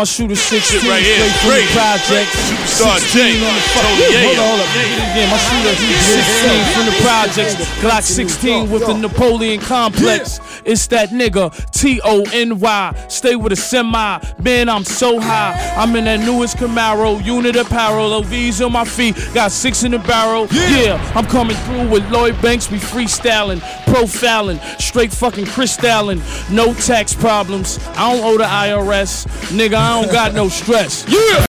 My shooter 16 right here, straight from the projects. Superstar J. Hold up. Yeah, my shooter 16 from the projects. Glock 16 with the Napoleon complex. It's that nigga Tony. Stay with a semi. Man, I'm so high. I'm in that newest Camaro. Unit apparel. LVs on my feet. Got 6 in the barrel. Yeah, I'm coming through with Lloyd Banks. We freestyling, profiling, straight fucking crystalling. No tax problems. I don't owe the IRS. Nigga, I don't got no stress. Yeah!